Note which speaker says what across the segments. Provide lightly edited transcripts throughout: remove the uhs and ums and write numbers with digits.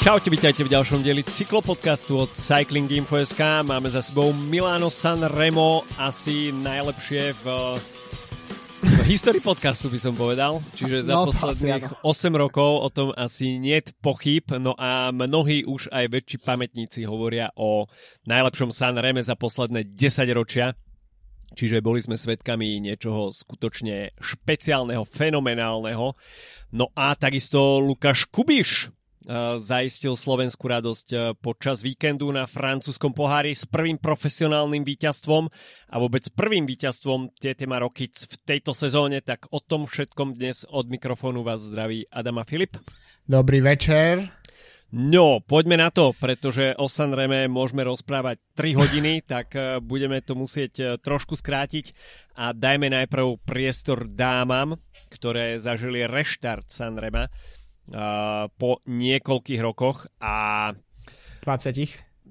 Speaker 1: Čaute, vítajte v ďalšom dieli cyklopodcastu od Cycling Info.sk. Máme za sebou Milano Sanremo, asi najlepšie v histórii podcastu by som povedal. Čiže za posledných 8 rokov o tom asi niet pochyb. No a mnohí už aj väčší pamätníci hovoria o najlepšom Sanreme za posledné 10 ročia. Čiže boli sme svedkami niečoho skutočne špeciálneho, fenomenálneho. No a takisto Lukáš Kubiš zaistil slovenskú radosť počas víkendu na francúzskom pohári s prvým profesionálnym víťazstvom a vôbec prvým víťazstvom Tetema Rokic v tejto sezóne. Tak o tom všetkom dnes od mikrofónu vás zdraví Adam a Filip.
Speaker 2: Dobrý večer.
Speaker 1: No, poďme na to, pretože o Sanreme môžeme rozprávať 3 hodiny, tak budeme to musieť trošku skrátiť a dajme najprv priestor dámam, ktoré zažili reštart Sanrema po niekoľkých rokoch a
Speaker 2: 20,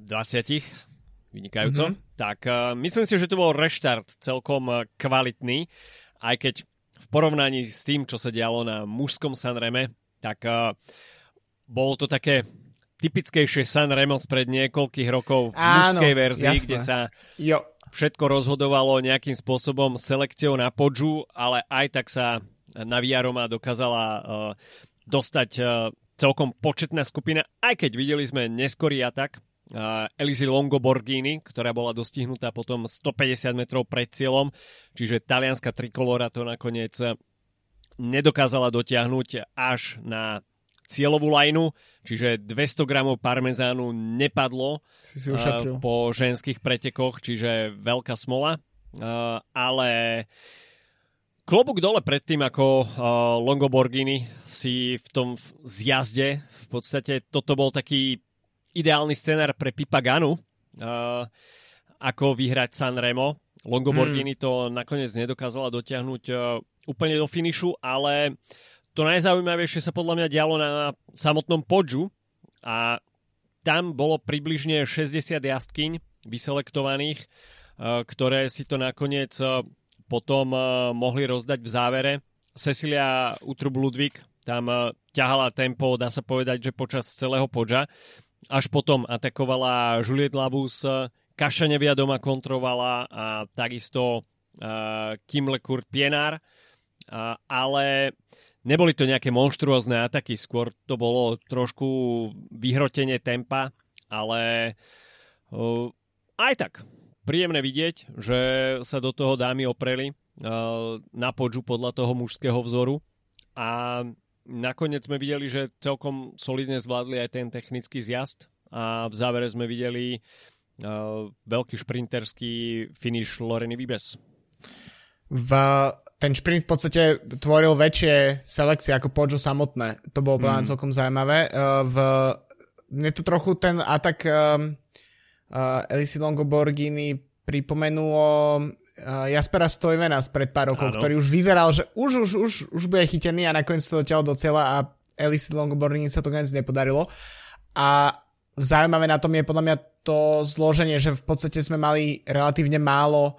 Speaker 1: vynikajúco. Tak myslím si, že to bol reštart celkom kvalitný, aj keď v porovnaní s tým, čo sa dialo na mužskom Sanreme, tak bolo to také typickejšie Sanremo spred niekoľkých rokov v mužskej verzii, jasné, kde sa všetko rozhodovalo nejakým spôsobom selekciou na podžu, ale aj tak sa Naviaroma dokázala dostať celkom početná skupina, aj keď videli sme neskorý atak Elise Longo Borghini, ktorá bola dostihnutá potom 150 metrov pred cieľom, čiže talianska trikolora to nakoniec nedokázala dotiahnuť až na cieľovú lajnu, čiže 200 gramov parmezánu nepadlo po ženských pretekoch, čiže veľká smola, ale klobúk dole pred tým, ako Longo Borghini si v tom zjazde, v podstate toto bol taký ideálny scenár pre Pipa Ganu, ako vyhrať Sanremo. Longo Borghini to nakoniec nedokázala dotiahnuť úplne do finišu, ale to najzaujímavejšie sa podľa mňa dialo na samotnom podžu a tam bolo približne 60 jazdkyň vyselektovaných, ktoré si to nakoniec potom mohli rozdať v závere. Cecilia Uttrup-Ludwig tam ťahala tempo, dá sa povedať, že počas celého podža. Až potom atakovala Juliette Labus, Kaša Nevia doma kontrovala a takisto Kim Lecourt-Pienard. Ale neboli to nejaké monštruózne ataky, skôr to bolo trošku vyhrotenie tempa, ale aj tak príjemné vidieť, že sa do toho dámy opreli na podžu podľa toho mužského vzoru a nakoniec sme videli, že celkom solidne zvládli aj ten technický zjazd a v závere sme videli veľký šprinterský finish Loreny Wiebes.
Speaker 2: Ten šprint v podstate tvoril väčšie selekcie ako podžu samotné. To bolo celkom zaujímavé. Mne to trochu ten atak Elise Longo Borghini pripomenulo Jaspera Stuyvena spred pár rokov, ktorý už vyzeral, že už bude chytený a nakoniec to dotiaľ do cieľa a Elise Longo Borghini sa to nakoniec nepodarilo. A zaujímavé na tom je podľa mňa to zloženie, že v podstate sme mali relatívne málo.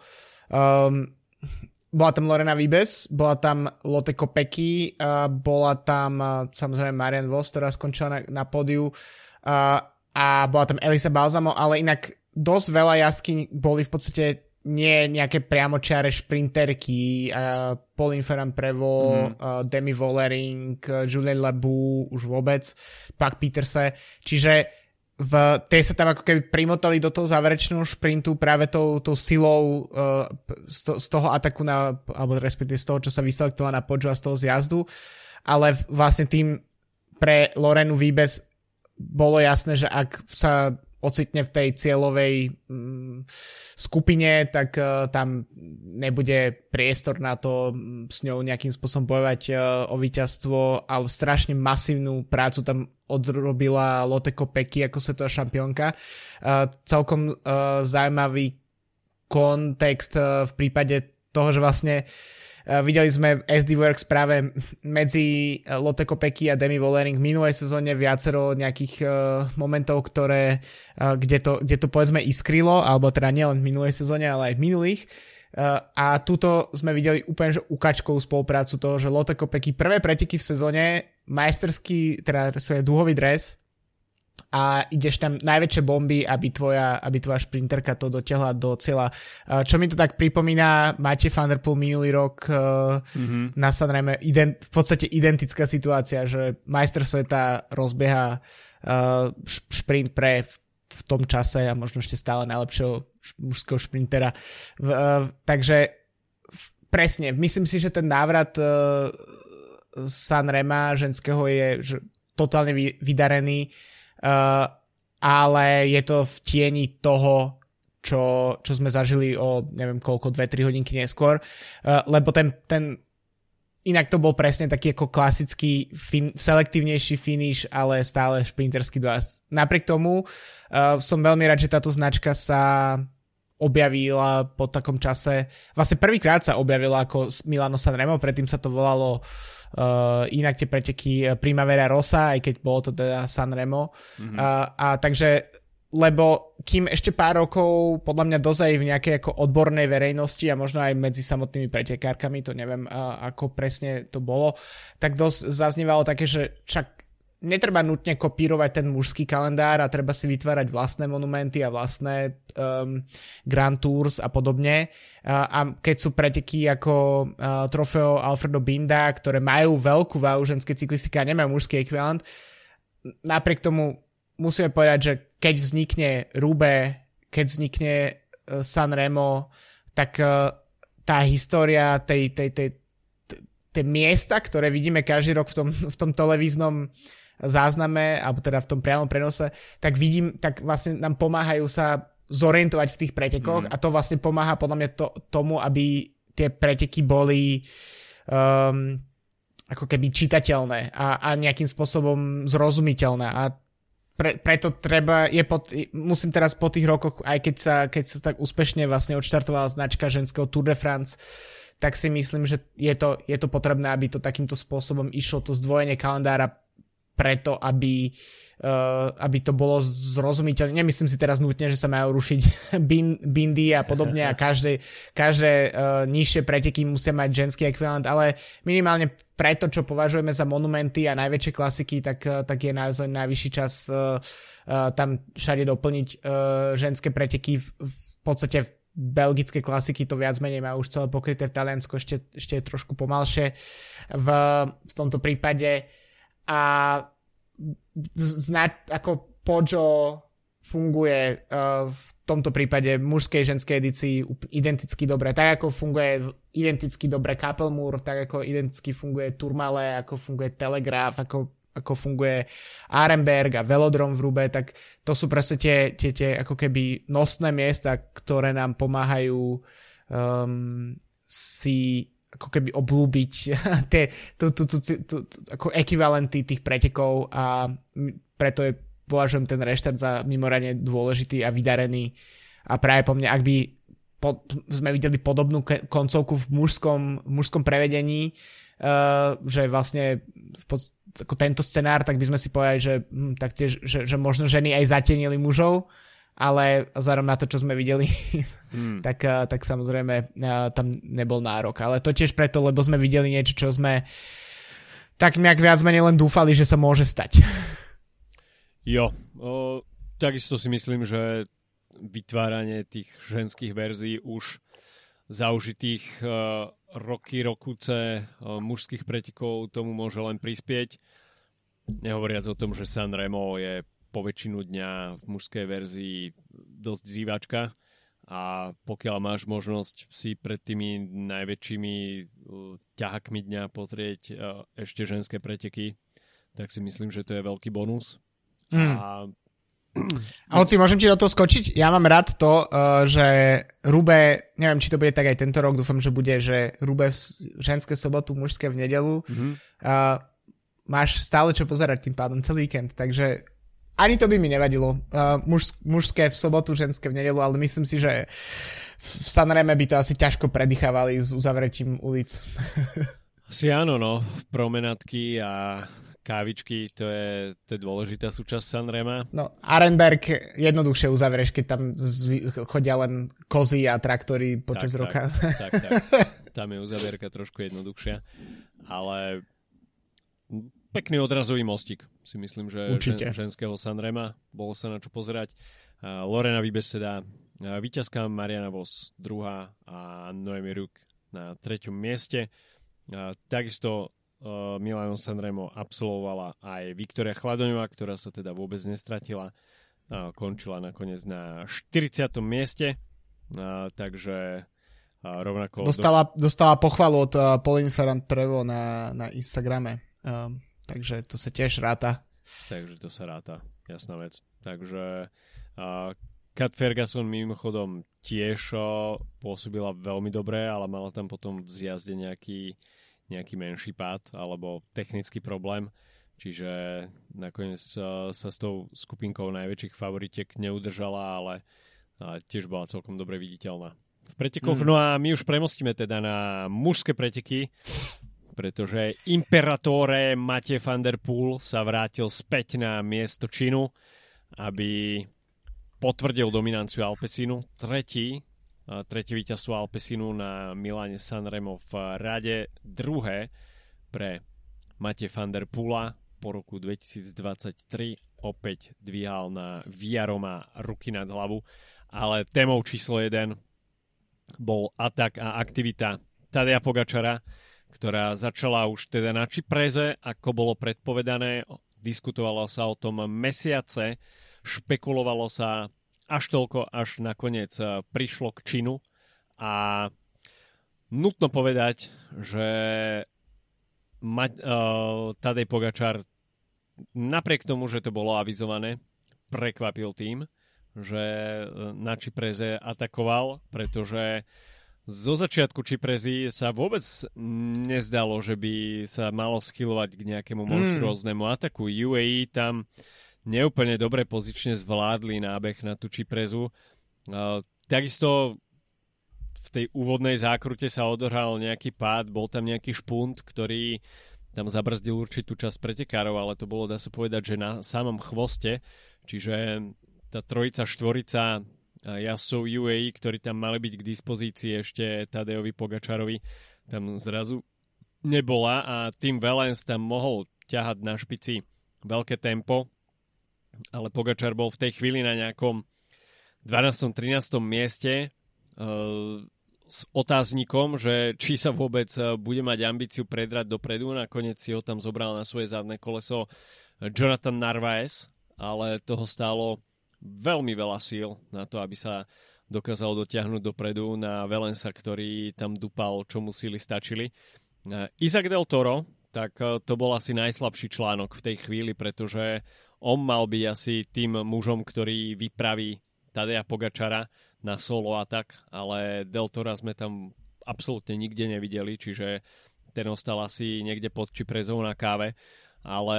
Speaker 2: Bola tam Lorena Wiebes, bola tam Lotte Kopecky, bola tam samozrejme Marianne Vos, ktorá skončila na pódiu, a bola tam Elisa Balsamo, ale inak dosť veľa jazdkyň boli v podstate nie nejaké priamočiare šprinterky, Pauline Ferrand-Prévot, Demi Vollering, Juliette Labou, už vôbec, Pak Pieterse, čiže tie sa tam ako keby primotali do toho záverečného šprintu práve tou silou z toho ataku alebo respektíve z toho, čo sa vyselektovalo na podžu a z toho zjazdu, ale vlastne tým pre Lorenu Wiebes bolo jasné, že ak sa ocitne v tej cieľovej skupine, tak tam nebude priestor na to s ňou nejakým spôsobom bojovať o víťazstvo, ale strašne masívnu prácu tam odrobila Lotte Kopecky ako svetová šampiónka. Celkom zaujímavý kontext v prípade toho, že vlastne videli sme SD Works práve medzi Lotte Kopecky a Demi Vollering v minulej sezóne viacero nejakých momentov, kde to povedzme iskrilo, alebo teda nielen v minulej sezóne, ale aj v minulých. A tuto sme videli úplne že ukačkovú spoluprácu toho, že Lotte Kopecky prvé preteky v sezóne, majsterský, teda svoj dúhový dres, a ideš tam najväčšie bomby, aby tvoja šprinterka to dotiahla do cieľa. Čo mi to tak pripomína, Matej van der Poel minulý rok na Sanreme, v podstate identická situácia, že majster sveta rozbieha šprint pre v tom čase a možno ešte stále najlepšieho mužského šprintera. Takže presne, myslím si, že ten návrat Sanrema ženského je totálne vydarený, ale je to v tieni toho, čo sme zažili o neviem koľko, 2-3 hodinky neskôr, lebo ten inak to bol presne taký ako klasický selektívnejší finish, ale stále šprinterský dojazd. Napriek tomu som veľmi rád, že táto značka sa objavila po takom čase. Vlastne prvýkrát sa objavila ako Milano Sanremo, predtým sa to volalo inak tie preteky Primavera Rossa, aj keď bolo to teda Sanremo. A takže lebo kým ešte pár rokov podľa mňa dozaj v nejakej ako odbornej verejnosti a možno aj medzi samotnými pretekárkami, to neviem ako presne to bolo, tak dosť zaznívalo také, že však netreba nutne kopírovať ten mužský kalendár a treba si vytvárať vlastné monumenty a vlastné Grand Tours a podobne. A keď sú preteky ako Trofeo Alfredo Binda, ktoré majú veľkú váhu ženskej cyklistiky a nemajú mužský ekvivalent, napriek tomu musíme povedať, že keď vznikne Roubaix, keď vznikne Sanremo, tak tá história tej miesta, ktoré vidíme každý rok v tom televíznom zázname, alebo teda v tom priamom prenose, tak vlastne nám pomáhajú sa zorientovať v tých pretekoch a to vlastne pomáha podľa mňa tomu, aby tie preteky boli ako keby čitateľné a nejakým spôsobom zrozumiteľné a preto musím teraz po tých rokoch, aj keď sa tak úspešne vlastne odštartovala značka ženského Tour de France, tak si myslím, že je to potrebné, aby to takýmto spôsobom išlo, to zdvojenie kalendára preto, aby to bolo zrozumiteľné. Nemyslím si teraz nutne, že sa majú rušiť bindy a podobne a každé nižšie preteky musia mať ženský ekvivalent, ale minimálne preto, čo považujeme za monumenty a najväčšie klasiky, tak je naozaj najvyšší čas tam všade doplniť ženské preteky. V podstate belgické klasiky to viac menej majú už celé pokryté, v Taliansku ešte je trošku pomalšie v tomto prípade. A ako Poggio funguje v tomto prípade mužskej ženskej edícii identicky dobre, tak ako funguje identicky dobre Kapelmur, tak ako identicky funguje Tourmalet, ako funguje Telegraph, ako funguje Arenberg a Velodrom v Roubaix, tak to sú presne tie ako keby nosné miesta, ktoré nám pomáhajú si ako keby oblúbiť ako ekvivalenty tých pretekov a preto považujem ten reštart za mimoriadne dôležitý a vydarený a práve po mne, ak by sme videli podobnú koncovku v mužskom prevedení, že vlastne ako tento scenár, tak by sme si povedali, že taktiež, že možno ženy aj zatienili mužov, ale vzhľadom na to, čo sme videli, tak samozrejme tam nebol nárok. Ale to tiež preto, lebo sme videli niečo, čo sme tak nejak viac menej len dúfali, že sa môže stať.
Speaker 1: Jo, takisto si myslím, že vytváranie tých ženských verzií už zaužitých rokúce mužských pretekov tomu môže len prispieť. Nehovoriac o tom, že Sanremo je po väčšinu dňa v mužskej verzii dosť zývačka a pokiaľ máš možnosť si pred tými najväčšími ťahakmi dňa pozrieť ešte ženské preteky, tak si myslím, že to je veľký bonus. A
Speaker 2: hoci, môžem ti do toho skočiť? Ja mám rád to, že Roubaix, neviem, či to bude tak aj tento rok, dúfam, že bude, že Roubaix ženské sobotu, mužské v nedelu. Máš stále čo pozerať tým pádom celý víkend, takže ani to by mi nevadilo. Mužské v sobotu, ženské v nedelu, ale myslím si, že v Sanreme by to asi ťažko predýchávali s uzavretím ulic.
Speaker 1: Asi áno, no. Promenádky a kávičky, to je dôležitá súčasť Sanrema.
Speaker 2: No, Arenberg jednoduchšie uzavrieš, keď tam chodia len kozy a traktory počas roka.
Speaker 1: Tak. Tam je uzavierka trošku jednoduchšia. Ale pekný odrazový mostík, si myslím, že ženského Sanrema. Bolo sa na čo pozerať. Lorena Wiebes teda víťazka, Mariana Vos druhá a Noemi Rück na 3. mieste. Takisto Milano Sanremo absolvovala aj Viktória Chladoňová, ktorá sa teda vôbec nestratila. Končila nakoniec na 40. mieste. Takže rovnako...
Speaker 2: Dostala pochvalu od Pauline Ferrand-Prévot na Instagrame. Takže to sa tiež ráta.
Speaker 1: Takže to sa ráta, jasná vec. Takže Kat Ferguson mimochodom tiež pôsobila veľmi dobre, ale mala tam potom v zjazde nejaký menší pád alebo technický problém. Čiže nakoniec sa s tou skupinkou najväčších favoritiek neudržala, ale tiež bola celkom dobre viditeľná v pretekoch. No a my už premostíme teda na mužské preteky, pretože Imperatore Matej van der Poel sa vrátil späť na miesto činu, aby potvrdil dominanciu Alpecinu. Tretie víťazstvo Alpecinu na Miláne Sanremo v rade, druhé pre Matej van der Poela. Po roku 2023 opäť dvíhal na Via Roma ruky nad hlavu, ale témou číslo 1 bol atak a aktivita Tadeja Pogačara, ktorá začala už teda na Ciprese, ako bolo predpovedané. Diskutovalo sa o tom mesiace, špekulovalo sa až toľko, až nakoniec prišlo k činu a nutno povedať, že Tadej Pogačar napriek tomu, že to bolo avizované, prekvapil tým, že na Ciprese atakoval, pretože zo začiatku Cipresy sa vôbec nezdalo, že by sa malo schylovať k nejakému monštruóznemu ataku. UAE tam neúplne dobre pozične zvládli nábeh na tú Cipresu. Takisto v tej úvodnej zákrute sa odohral nejaký pád, bol tam nejaký špunt, ktorý tam zabrzdil určitú časť pretekárov, ale to bolo, dá sa povedať, že na samom chvoste, čiže tá trojica, štvorica jazdcov UAE, ktorí tam mali byť k dispozícii ešte Tadejovi Pogačarovi, tam zrazu nebola a Tim Wellens tam mohol ťahať na špici veľké tempo, ale Pogačar bol v tej chvíli na nejakom 12. 13. mieste s otáznikom, že či sa vôbec bude mať ambíciu predrať dopredu. Nakoniec si ho tam zobral na svoje zadné koleso Jonathan Narvaez, ale toho stálo veľmi veľa síl na to, aby sa dokázal dotiahnuť dopredu na Wellensa, ktorý tam dupal, čo mu síly stačili. Isaac Del Toro, tak to bol asi najslabší článok v tej chvíli, pretože on mal byť asi tým mužom, ktorý vypraví Tadeja Pogačara na solo atak, ale Del Tora sme tam absolútne nikde nevideli, čiže ten ostal asi niekde pod Cipresou na káve, ale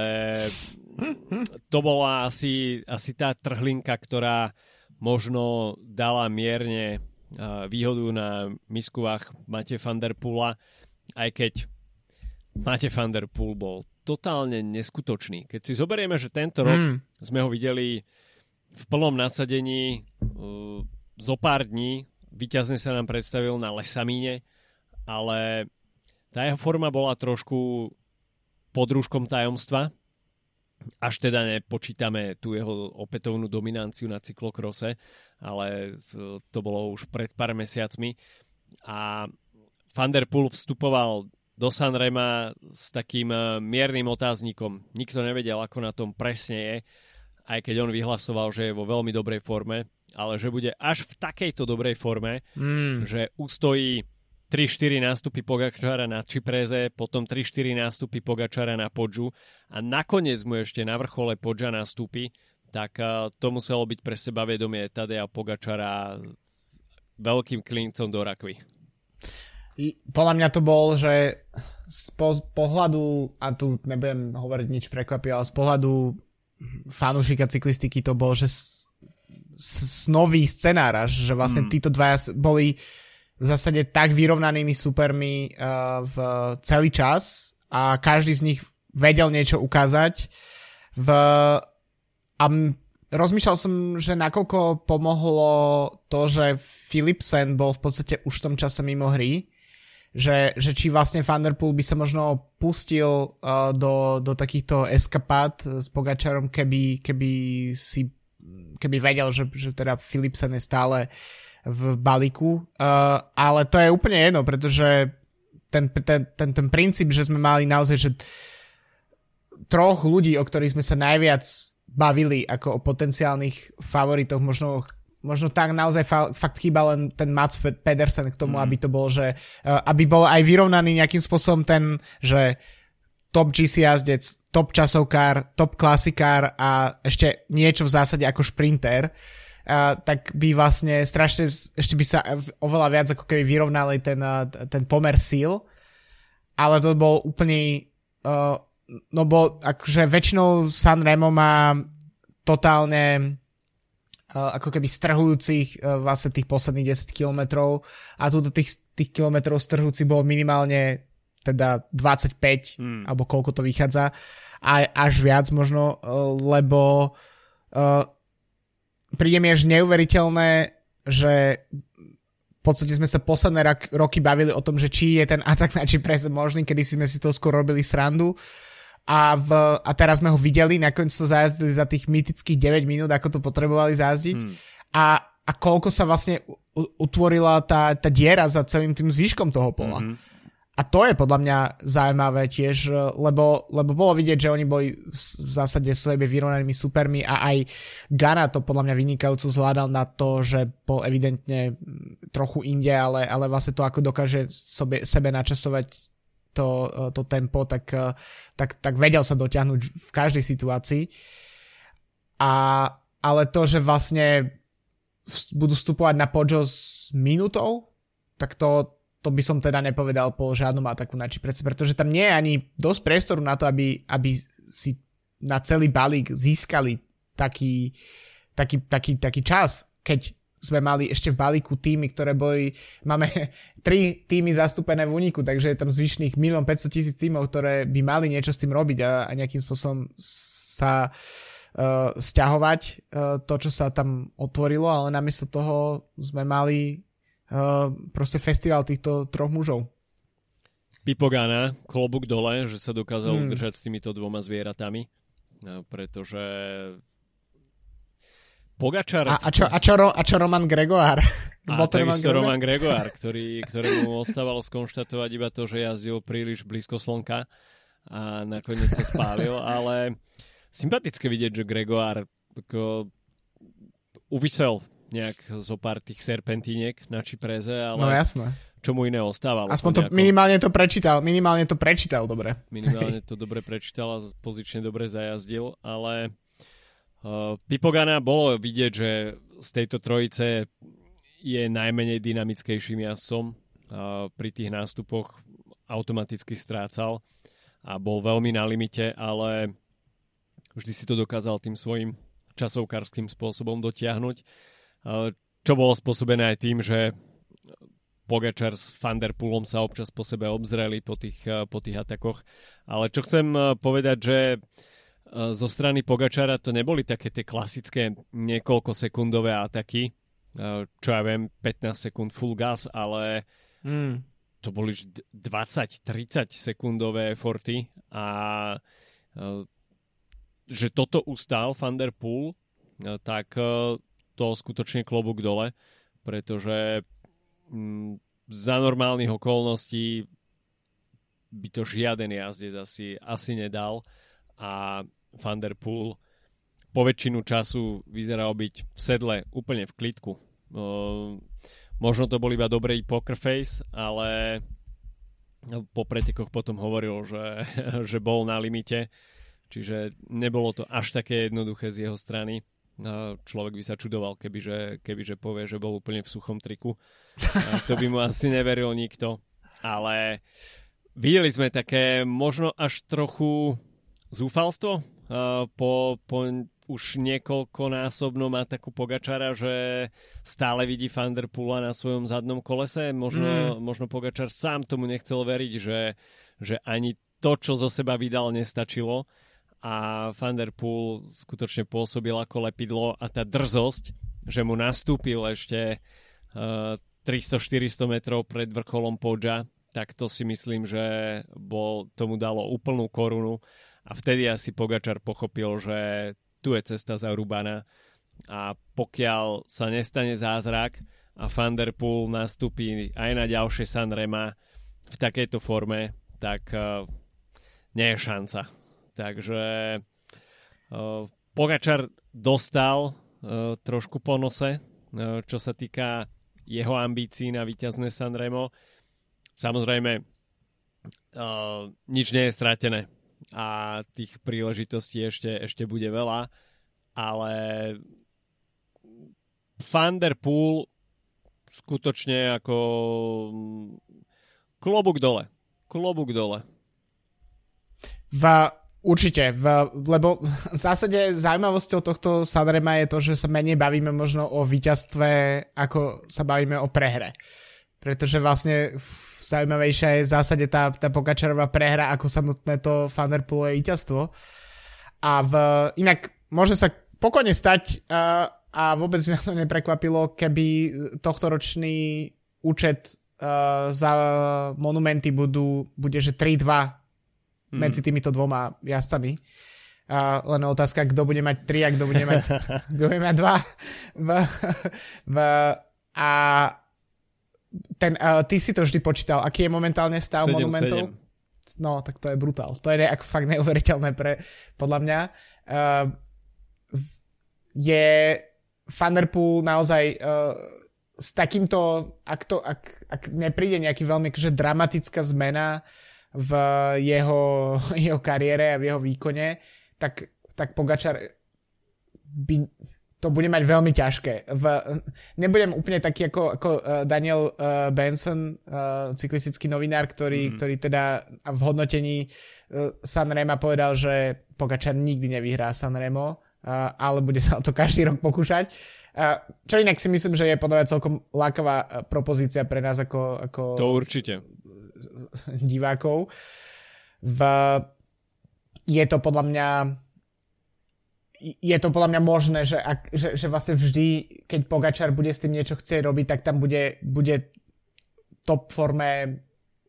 Speaker 1: to bola asi tá trhlinka, ktorá možno dala mierne výhodu na miskuvách Matej van der Poela, aj keď Matej van der Poel bol totálne neskutočný. Keď si zoberieme, že tento rok sme ho videli v plnom nasadení zo pár dní, víťazne sa nám predstavil na Lesamíne, ale tá jeho forma bola trošku pod rúškom tajomstva, až teda nepočítame tú jeho opätovnú dominanciu na cyklokrose, ale to bolo už pred pár mesiacmi a Van der Poel vstupoval do Sanrema s takým miernym otáznikom. Nikto nevedel, ako na tom presne je, aj keď on vyhlasoval, že je vo veľmi dobrej forme, ale že bude až v takejto dobrej forme, že ustojí 3-4 nástupy Pogačara na Ciprese, potom 3-4 nástupy Pogačara na Podžu a nakoniec mu ešte na vrchole Podža nastúpi, tak to muselo byť pre seba vedomie Tadeja Pogačara veľkým klincom do rakvy.
Speaker 2: Podľa mňa to bol, že z pohľadu, a tu nebudem hovoriť nič prekvapivé, ale z pohľadu fanúšika cyklistiky to bol, že snový scenár, že vlastne títo dvaja boli v zásade tak vyrovnanými supermi v celý čas a každý z nich vedel niečo ukázať. A rozmýšľal som, že nakoľko pomohlo to, že Philipsen bol v podstate už v tom čase mimo hry, že či vlastne Van der Poel by sa možno pustil do takýchto eskapád s Pogačarom, keby vedel, že teda Philipsen je stále v balíku, ale to je úplne jedno, pretože ten princíp, že sme mali naozaj, že troch ľudí, o ktorých sme sa najviac bavili ako o potenciálnych favoritoch, možno tak naozaj fakt chýba len ten Mats Pedersen k tomu, aby to bol, že aby bol aj vyrovnaný nejakým spôsobom ten, že top GC jazdec, top časovkár, top klasikár a ešte niečo v zásade ako šprinter, tak by vlastne strašne, ešte by sa oveľa viac ako keby vyrovnali ten pomer síl, ale to bol úplne no bo akože väčšinou Sanremo má totálne ako keby strhujúcich vlastne tých posledných 10 kilometrov a túto tých kilometrov strhujúcich bolo minimálne teda 25 alebo koľko to vychádza až viac možno, lebo príde mi až neuveriteľné, že v podstate sme sa posledné roky bavili o tom, že či je ten atak na Ciprese možný, kedy sme si to skôr robili srandu a teraz sme ho videli, nakoniec to zajazdili za tých mýtických 9 minút, ako to potrebovali zajazdiť a koľko sa vlastne utvorila tá diera za celým tým zvyškom toho pola. A to je podľa mňa zaujímavé tiež, lebo bolo vidieť, že oni boli v zásade sebe vyrovnanými supermi a aj Ganna to podľa mňa vynikajúco zvládal na to, že bol evidentne trochu inde, ale vlastne to, ako dokáže sebe načasovať to tempo, tak vedel sa dotiahnuť v každej situácii. Ale to, že vlastne budú vstupovať na Poggio s minútou, tak to by som teda nepovedal po žiadnom ataku na Ciprese, pretože tam nie je ani dosť priestoru na to, aby si na celý balík získali taký čas, keď sme mali ešte v balíku týmy, máme 3 týmy zastúpené v úniku, takže je tam zvyšných 1 500 000 týmov, ktoré by mali niečo s tým robiť a nejakým spôsobom sa sťahovať to, čo sa tam otvorilo, ale namiesto toho sme mali proste festival týchto troch mužov.
Speaker 1: Pipo Ganna, klobúk dole, že sa dokázal udržať s týmito dvoma zvieratami, pretože Pogačar... A
Speaker 2: čo Roman Gregoire?
Speaker 1: A takisto Roman Gregoire, ktorému ostávalo skonštatovať iba to, že jazdil príliš blízko slnka a nakoniec sa spálil, ale sympatické vidieť, že Gregoire uvisel nejak zo pár tých serpentíniek na Ciprese, ale
Speaker 2: no jasné.
Speaker 1: Čo mu iné ostávalo.
Speaker 2: Aspoň to minimálne to prečítal dobre.
Speaker 1: Minimálne to dobre prečítal a pozične dobre zajazdil, ale Pipo Ganna bolo vidieť, že z tejto trojice je najmenej dynamickejším jazdcom. Pri tých nástupoch automaticky strácal a bol veľmi na limite, ale vždy si to dokázal tým svojim časovkárským spôsobom dotiahnuť. Čo bolo spôsobené aj tým, že Pogačar s Van der Poelom sa občas po sebe obzreli po tých atakoch. Ale čo chcem povedať, že zo strany Pogačara to neboli také tie klasické niekoľko sekundové ataky, čo ja viem, 15 sekúnd full gas, ale to boli 20-30 sekundové forty a že toto ustál Van der Poel, tak to skutočne klobúk dole, pretože za normálnych okolností by to žiaden jazdec asi nedal a Van der Poel po väčšinu času vyzeral byť v sedle úplne v klidku. Možno to bol iba dobrý poker face, ale po pretekoch potom hovoril, že bol na limite, čiže nebolo to až také jednoduché z jeho strany. Človek by sa čudoval, kebyže povie, že bol úplne v suchom triku. To by mu asi neveril nikto. Ale videli sme také možno až trochu zúfalstvo po už niekoľkonásobnom ataku Pogačara, že stále vidí Van der Poela na svojom zadnom kolese. Možno Pogačar sám tomu nechcel veriť, že ani to, čo zo seba vydal, nestačilo. A Van der Poel skutočne pôsobil ako lepidlo a tá drzosť, že mu nastúpil ešte 300-400 metrov pred vrcholom Poggia, tak to si myslím, že tomu dalo úplnú korunu a vtedy asi Pogačar pochopil, že tu je cesta zarúbaná a pokiaľ sa nestane zázrak a Van der Poel nastúpi aj na ďalšie Sanrema v takejto forme, tak nie je šanca. Takže Pogačar dostal trošku po nose, čo sa týka jeho ambícií na víťazné Sanremo. Samozrejme, nič nie je stratené a tých príležitostí ešte bude veľa, ale Van der Poel skutočne ako klobúk dole.
Speaker 2: Určite, lebo v zásade zaujímavosťou tohto Sanrema je to, že sa menej bavíme možno o víťazstve, ako sa bavíme o prehre. Pretože vlastne zaujímavejšia je v zásade tá Pogačarová prehra, ako samotné to Van der Poelové víťazstvo. A inak môže sa pokojne stať a vôbec mňa to neprekvapilo, keby tohtoročný účet za monumenty bude, že 3-2 medzi týmito dvoma jazdcami. Len otázka, kto bude mať 3 a kto bude mať 2. A ty si to vždy počítal. Aký je momentálne stav monumentov? 7. No, tak to je brutál. To je fakt neuveriteľné podľa mňa. Je Van der Poel naozaj s takýmto, ak nepríde nejaký veľmi dramatická zmena v jeho kariére a v jeho výkone, tak Pogačar to bude mať veľmi ťažké. Nebudem úplne taký ako Daniel Benson, cyklistický novinár, ktorý teda v hodnotení Sanrema povedal, že Pogačar nikdy nevyhrá Sanremo, ale bude sa o to každý rok pokúšať. Čo inak si myslím, že je podľa mňa celkom lákavá propozícia pre nás ako
Speaker 1: to určite
Speaker 2: divákov. Je to podľa mňa možné, že vlastne vždy, keď Pogačar bude s tým niečo chcieť robiť, tak tam bude top forme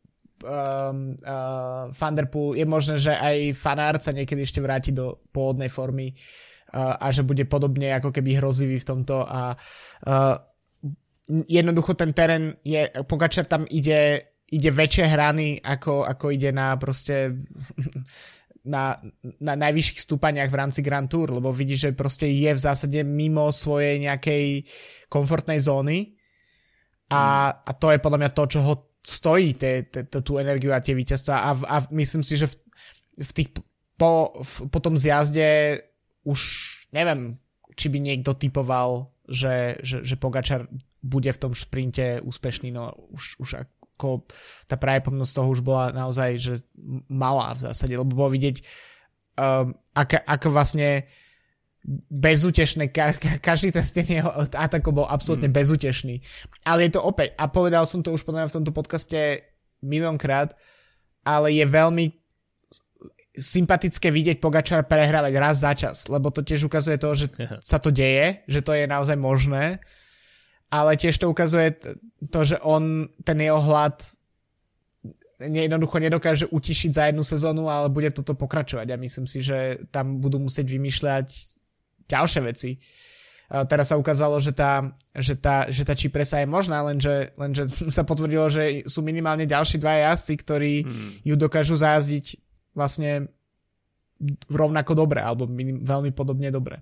Speaker 2: Van der Poel. Je možné, že aj Van Aert sa niekedy ešte vráti do pôvodnej formy a že bude podobne ako keby hrozivý v tomto a jednoducho ten terén Pogačar tam ide väčšie hrany ako ide na proste na najvyšších stúpaniach v rámci Grand Tour, lebo vidí, že proste je v zásade mimo svojej nejakej komfortnej zóny a to je podľa mňa to, čo ho stojí tú energiu a tie víťazstvá a myslím si, že v tých po tom zjazde už neviem, či by niekto typoval, že Pogačar bude v tom šprinte úspešný, no už ako tá pravdepodobnosť toho už bola naozaj že malá v zásade, lebo bolo vidieť ako vlastne bezútešné, každý ten jeho atakov bol absolútne bezútešný, ale je to opäť, a povedal som to už podľa mňa v tomto podcaste miliónkrát, ale je veľmi sympatické vidieť Pogačara prehrávať raz za čas, lebo to tiež ukazuje to, že sa to deje, že to je naozaj možné, ale tiež to ukazuje to, že ten jeho hlad jednoducho nedokáže utišiť za jednu sezónu, ale bude toto pokračovať a myslím si, že tam budú musieť vymýšľať ďalšie veci. Teraz sa ukázalo, že tá Cipresa je možná, lenže sa potvrdilo, že sú minimálne ďalší dvaja jazdci, ktorí ju dokážu zajazdiť vlastne rovnako dobre, alebo veľmi podobne dobre.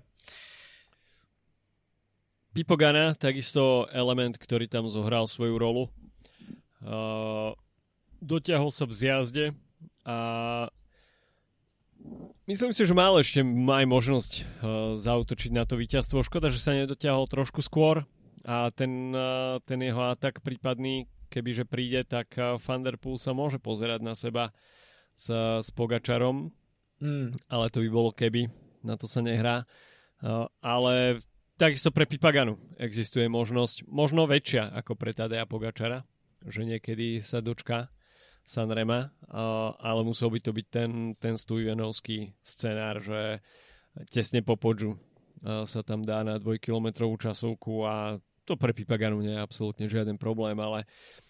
Speaker 1: Pipo Ganna, takisto element, ktorý tam zohral svoju rolu. Dotiahol sa v zjazde a myslím si, že mal ešte aj možnosť zaútočiť na to víťazstvo. Škoda, že sa nedotiahol trošku skôr a ten jeho atak prípadný, kebyže príde, tak Van der Poel sa môže pozerať na seba s Pogačarom, ale to by bolo keby, na to sa nehrá. Ale takisto pre Pipaganu existuje možnosť, možno väčšia ako pre Tadeja Pogačara, že niekedy sa dočká Sanrema, ale musel by to byť ten stujvenovský scenár, že tesne po Podžu sa tam dá na 2-kilometrovú časovku a to pre Pipaganu nie je absolútne žiaden problém, ale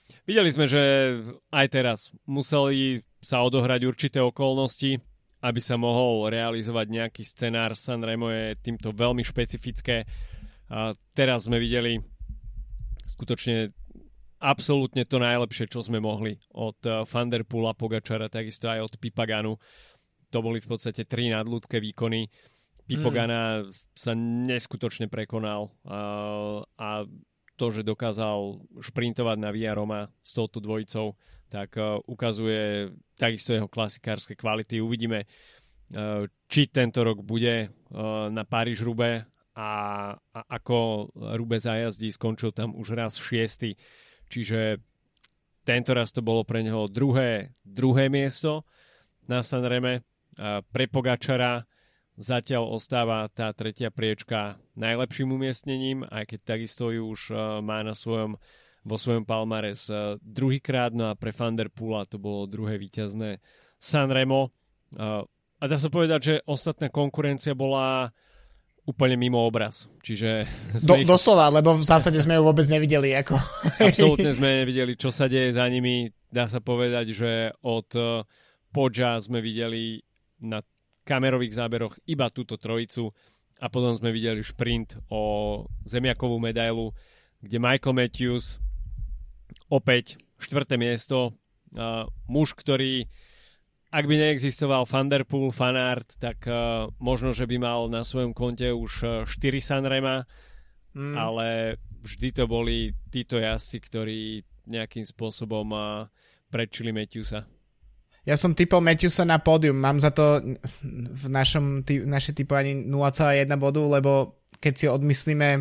Speaker 1: Videli sme, že aj teraz museli sa odohrať určité okolnosti, aby sa mohol realizovať nejaký scenár. Sanremo je týmto veľmi špecifické. A teraz sme videli skutočne absolútne to najlepšie, čo sme mohli od Van der Poola, Pogačara, takisto aj od Pipaganu. To boli v podstate 3 nadľudské výkony. Pipogana sa neskutočne prekonal a to, že dokázal šprintovať na Via Roma s touto dvojicou, tak ukazuje takisto jeho klasikárske kvality. Uvidíme, či tento rok bude na Paríž-Roubaix a ako Roubaix zajazdí, skončil tam už raz 6. Čiže tento raz to bolo pre neho druhé miesto na Sanreme. Pre Pogačara zatiaľ ostáva tá 3. priečka najlepším umiestnením, aj keď takisto ju už má vo svojom palmares druhýkrát, no a pre Van der Poola to bolo druhé víťazné Sanremo. A dá sa povedať, že ostatná konkurencia bola úplne mimo obraz. Čiže
Speaker 2: doslova, lebo v zásade sme ju vôbec nevideli.
Speaker 1: Absolútne sme nevideli, čo sa deje za nimi. Dá sa povedať, že od Poggia sme videli na kamerových záberoch iba túto trojicu a potom sme videli šprint o zemiakovú medailu, kde Michael Matthews opäť 4. miesto. Muž, ktorý ak by neexistoval Van der Poel, Van Aert, tak možno, že by mal na svojom konte už 4 Sanrema, ale vždy to boli títo jazdci, ktorí nejakým spôsobom predčili Matthewsa.
Speaker 2: Ja som typol Matthewsa na pódium, mám za to v našej typovaní 0,1 bodu, lebo keď si odmyslíme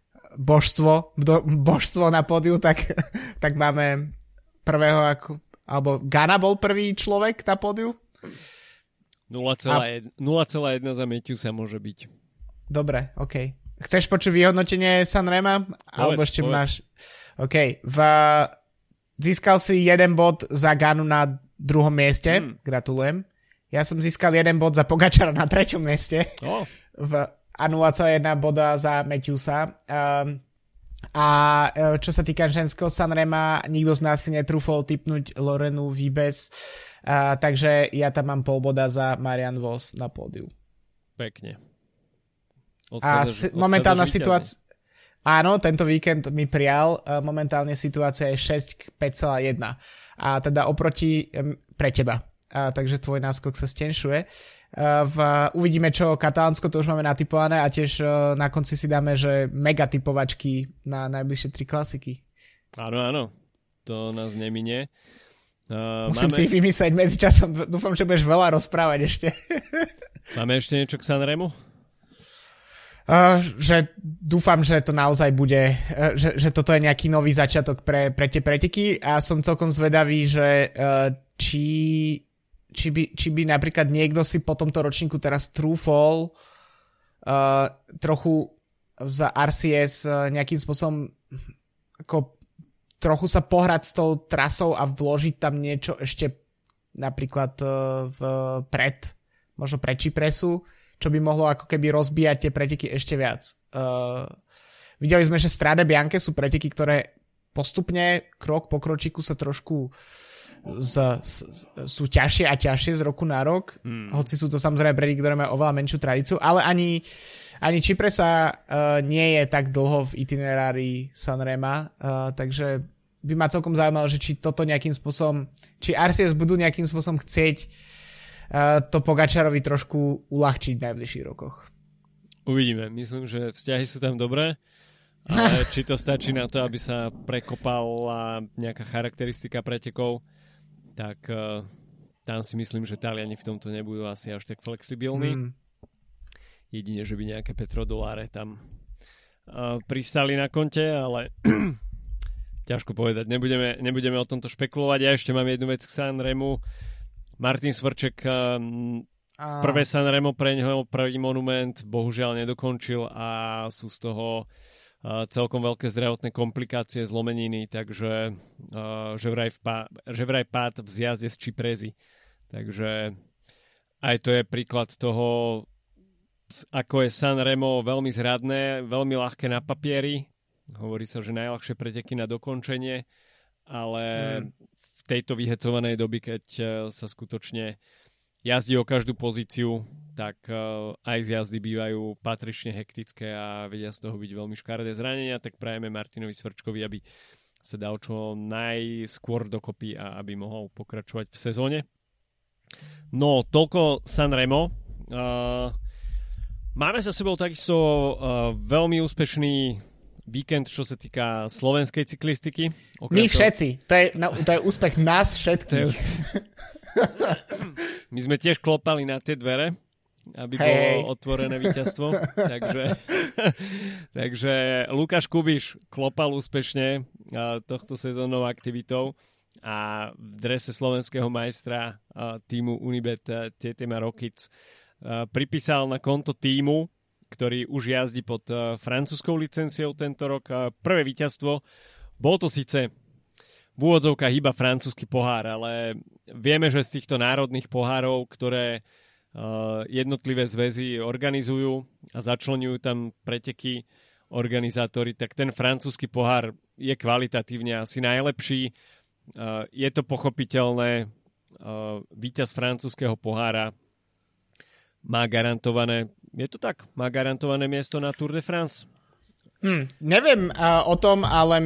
Speaker 2: božstvo na pódiu, tak máme prvého alebo Gana bol prvý človek na pódiu?
Speaker 1: 0,1 za Matthewsa môže byť.
Speaker 2: Dobre, OK. Chceš počuť vyhodnotenie Sanrema? Alebo ešte máš... OK. Získal si 1 bod za Ganu na 2. mieste. Gratulujem. Ja som získal 1 bod za Pogačara na 3. mieste. A 0,1 boda za Matthewsa. A čo sa týka ženského Sanrema, nikto z nás si netrúfol tipnúť Lorenu Vibes, takže ja tam mám pol boda za Marianne Vos na pódiu.
Speaker 1: Pekne.
Speaker 2: Momentálna situácia... Áno, tento víkend mi prijal. Momentálne situácia je 6 k 5,1. A teda oproti pre teba. Takže tvoj náskok sa stenšuje. Uvidíme, čo Katalánsko, to už máme natypované a tiež na konci si dáme, že mega typovačky na najbližšie 3 klasiky.
Speaker 1: Áno, to nás neminie.
Speaker 2: Musím si ich vymyslieť medzičasom, dúfam, že budeš veľa rozprávať ešte.
Speaker 1: Máme ešte niečo k Sanremu?
Speaker 2: Že dúfam, že to naozaj bude, že toto je nejaký nový začiatok pre tie preteky a som celkom zvedavý, že či by napríklad niekto si po tomto ročníku teraz trúfol trochu za RCS nejakým spôsobom ako trochu sa pohrať s tou trasou a vložiť tam niečo ešte napríklad možno pred Cipresu, čo by mohlo ako keby rozbíjať tie preteky ešte viac. Videli sme, že Strade Bianche sú preteky, ktoré postupne krok po kročíku sa trošku sú ťažšie a ťažšie z roku na rok, hoci sú to samozrejme preteky, ktoré majú oveľa menšiu tradíciu, ale ani Cipresa nie je tak dlho v itinerárii Sanrema, takže by ma celkom zaujímalo, že či toto nejakým spôsobom, či RCS budú nejakým spôsobom chcieť to Pogačarovi trošku uľahčiť v najbližších rokoch.
Speaker 1: Uvidíme. Myslím, že vzťahy sú tam dobré, ale či to stačí na to, aby sa prekopala nejaká charakteristika pretekov, tak tam si myslím, že Taliani v tomto nebudú asi až tak flexibilní. Jedine, že by nejaké petrodoláre tam pristali na konte, ale ťažko povedať. Nebudeme o tomto špekulovať. Ja ešte mám jednu vec k Sanremu. Martin Svrček prvé Sanremo pre neho, prvý monument, bohužiaľ nedokončil a sú z toho celkom veľké zdravotné komplikácie, zlomeniny, takže že vraj pád v zjazde z Cipresy. Takže aj to je príklad toho, ako je Sanremo veľmi zradné, veľmi ľahké na papieri. Hovorí sa, že najľahšie preteky na dokončenie, ale v tejto vyhecovanej doby, keď sa skutočne jazdí o každú pozíciu, tak aj z jazdy bývajú patrične hektické a vedia z toho byť veľmi škaredé zranenia, tak prajeme Martinovi Svrčkovi, aby sa dal čo najskôr dokopy a aby mohol pokračovať v sezóne. No, toľko Sanremo. Máme za sebou takisto veľmi úspešný víkend, čo sa týka slovenskej cyklistiky.
Speaker 2: My všetci. To je úspech nás všetkých.
Speaker 1: My sme tiež klopali na tie dvere, aby bolo otvorené víťazstvo. Takže Lukáš Kubiš klopal úspešne tohto sezónnou aktivitou a v drese slovenského majstra týmu Unibet Tietema Rokic pripísal na konto týmu, ktorý už jazdí pod francúzskou licenciou tento rok, prvé víťazstvo. Bol to síce v úvodzovkách iba francúzsky pohár, ale vieme, že z týchto národných pohárov, ktoré jednotlivé zväzy organizujú a začleňujú tam preteky organizátori, tak ten francúzsky pohár je kvalitatívne asi najlepší. Je to pochopiteľné. Víťaz francúzskeho pohára má garantované, je to tak, má garantované miesto na Tour de France.
Speaker 2: Neviem o tom, ale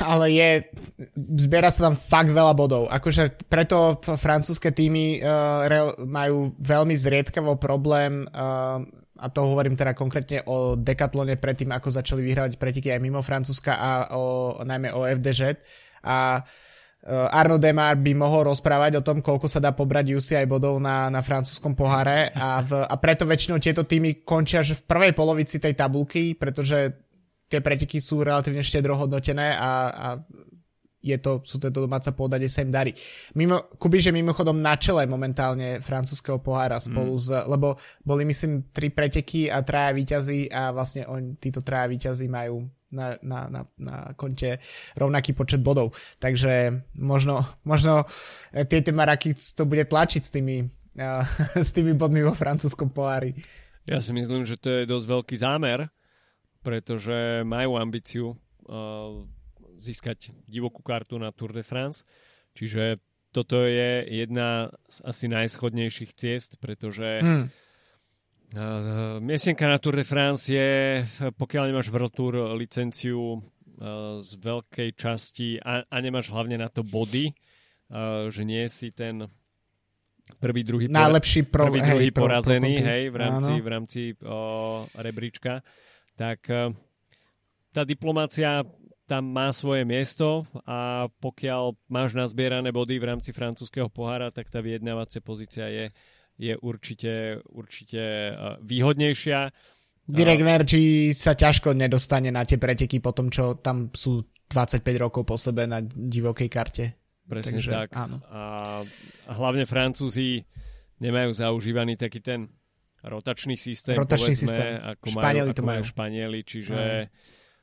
Speaker 2: zbiera sa tam fakt veľa bodov. Akože preto francúzske týmy majú veľmi zriedkavo problém, a to hovorím teda konkrétne o Decathlone predtým, ako začali vyhrávať preteky aj mimo Francúzska a najmä o FDŽ. A Arnaud Démare by mohol rozprávať o tom, koľko sa dá pobrať UCI bodov na francúzskom poháre a preto väčšinou tieto týmy končia že v prvej polovici tej tabulky, pretože tie preteky sú relatívne štedro hodnotené a sú to domáca pôda, kde sa im darí. Kubiš je mimochodom na čele momentálne francúzskeho pohára lebo boli myslím 3 preteky a 3 víťazí a vlastne títo 3 víťazí majú na konte rovnaký počet bodov. Takže možno Tietema Rokic to bude tlačiť s tými bodmi vo francúzskom pohári.
Speaker 1: Ja si myslím, že to je dosť veľký zámer, pretože majú ambíciu získať divokú kartu na Tour de France. Čiže toto je jedna z asi najschodnejších ciest, pretože miesienka na Tour de France je, pokiaľ nemáš World Tour licenciu z veľkej časti a nemáš hlavne na to body, že nie si ten prvý, druhý porazený v rámci rebríčka, tak tá diplomácia tam má svoje miesto a pokiaľ máš nazbierané body v rámci francúzskeho pohára, tak tá vyjednávacia pozícia je určite výhodnejšia.
Speaker 2: Direct Energy sa ťažko nedostane na tie preteky po tom, čo tam sú 25 rokov po sebe na divokej karte.
Speaker 1: Presne tak. Áno. A hlavne Francúzi nemajú zaužívaný taký ten rotačný systém, ako majú Španieli, čiže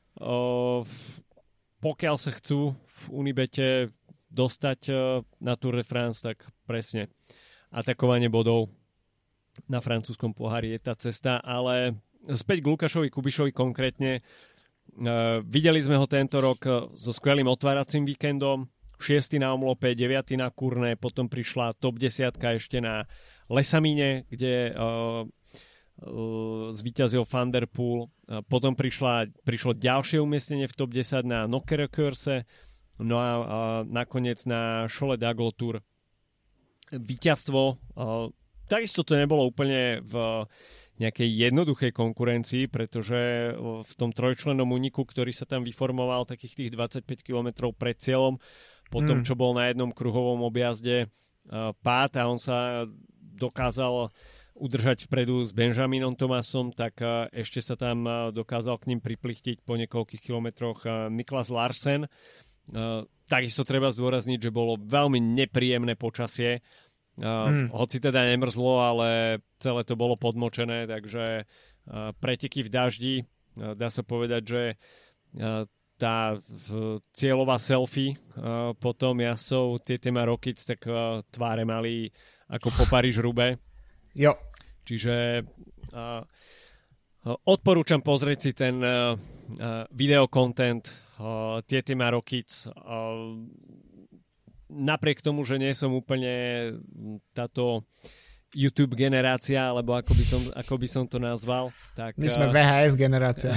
Speaker 1: pokiaľ sa chcú v Unibete dostať na Tour de France, tak presne atakovanie bodov na francúzskom pohári je tá cesta, ale späť k Lukášovi Kubišovi konkrétne. Videli sme ho tento rok so skvelým otváracím víkendom, 6. na Omlope, 9. na Kurne, potom prišla top 10 ešte na Lesamine, kde zvíťazil Van der Poel. Potom prišlo ďalšie umiestnenie v top 10 na Nokere-Körse, no a nakoniec na Cholet d'Aglotour víťazstvo. Takisto to nebolo úplne v nejakej jednoduchej konkurencii, pretože v tom trojčlennom úniku, ktorý sa tam vyformoval takých tých 25 km pred cieľom, po tom, čo bol na jednom kruhovom objazde pád a on sa dokázal udržať vpredu s Benjaminom Thomasom, tak ešte sa tam dokázal k ním priplichtiť po niekoľkých kilometroch Niklas Larsen. Takisto treba zdôrazniť, že bolo veľmi nepríjemné počasie. Hoci teda nemrzlo, ale celé to bolo podmočené, takže preteky v daždi, dá sa povedať, že tá cieľová selfie potom jazdcov Tietema Rokic, tak tváre mali ako po Paríž-Roubaix.
Speaker 2: Jo.
Speaker 1: Čiže odporúčam pozrieť si ten videokontent Tietema Rokic. napriek tomu, že nie som úplne táto YouTube generácia, alebo ako by som to nazval. Tak,
Speaker 2: my sme VHS generácia.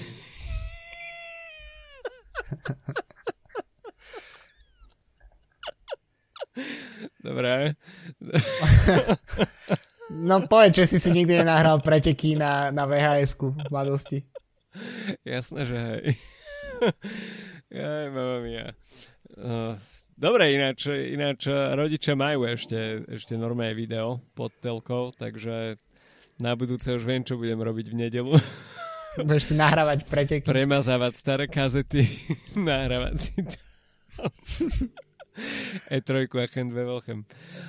Speaker 1: Dobre.
Speaker 2: No povedz, že si nikdy nenahral preteky na VHS-ku v mladosti.
Speaker 1: Jasné, že hej. Aj, mamma mia. Dobre, ináč rodičia majú ešte normálne video pod telkou, takže na budúce už viem, čo budem robiť v nedeľu.
Speaker 2: Budeš si nahrávať preteky.
Speaker 1: Premazávať staré kazety, nahrávať si to. E3 a Hand Welcome.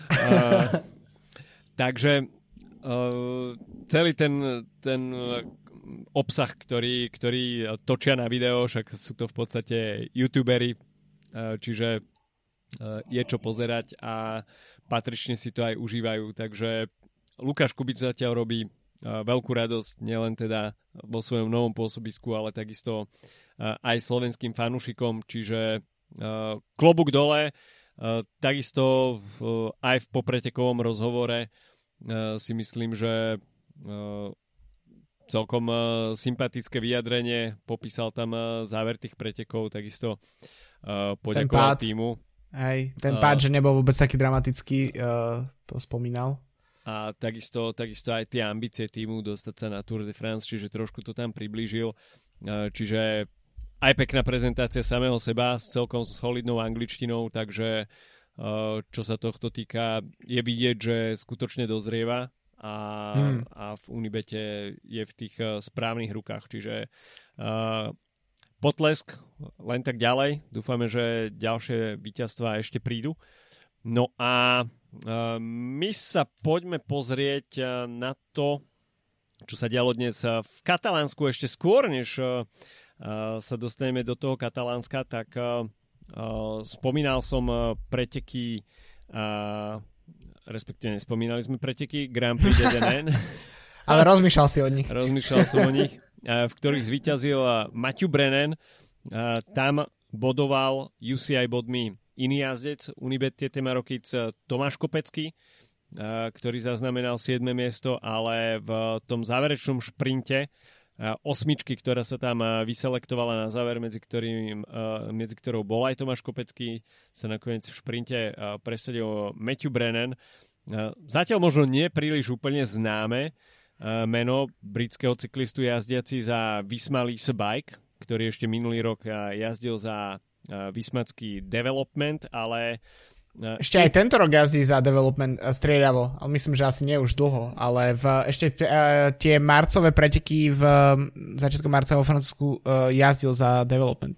Speaker 1: Takže celý ten obsah, ktorý točia na video, však sú to v podstate youtuberi, čiže je čo pozerať a patrične si to aj užívajú. Takže Lukáš Kubík zatiaľ robí veľkú radosť, nielen teda vo svojom novom pôsobisku, ale takisto aj slovenským fanúšikom, čiže klobúk dole. Takisto aj v popretekovom rozhovore si myslím, že celkom sympatické vyjadrenie, popísal tam záver tých pretekov, takisto poďakoval týmu.
Speaker 2: Hej, ten pád, že nebol vôbec taký dramatický, to spomínal.
Speaker 1: A takisto aj tie ambície týmu dostať sa na Tour de France, čiže trošku to tam priblížil. Čiže aj pekná prezentácia samého seba s celkom solidnou angličtinou, takže čo sa tohto týka, je vidieť, že skutočne dozrieva a v Unibete je v tých správnych rukách. Čiže potlesk len tak ďalej. Dúfame, že ďalšie víťazstvá ešte prídu. No a my sa poďme pozrieť na to, čo sa dialo dnes v Katalánsku ešte skôr, než sa dostaneme do toho Katalánska, tak spomínal som preteky, respektíve nespomínali sme preteky Grand Prix de Denain.
Speaker 2: Ale rozmýšľal si o nich.
Speaker 1: Rozmýšľal som o nich, v ktorých zvíťazil Mathieu Brennen. Tam bodoval UCI bodmi iný jazdec Unibet Tieto Marokic Tomáš Kopecký, ktorý zaznamenal 7. miesto, ale v tom záverečnom šprinte osmičky, ktorá sa tam vyselektovala na záver, medzi ktorou bol aj Tomáš Kopecký, sa nakoniec v šprinte presadil Mathieu Brennen. Zatiaľ možno nie príliš úplne známe meno britského cyklistu jazdiaci za Visma Lease Bike, ktorý ešte minulý rok jazdil za Vismacký Development, ale
Speaker 2: ešte aj tento rok jazdí za Development striedavo, ale myslím, že asi nie už dlho, ale ešte tie marcové preteky v začiatku marca vo Francúzsku jazdil za Development.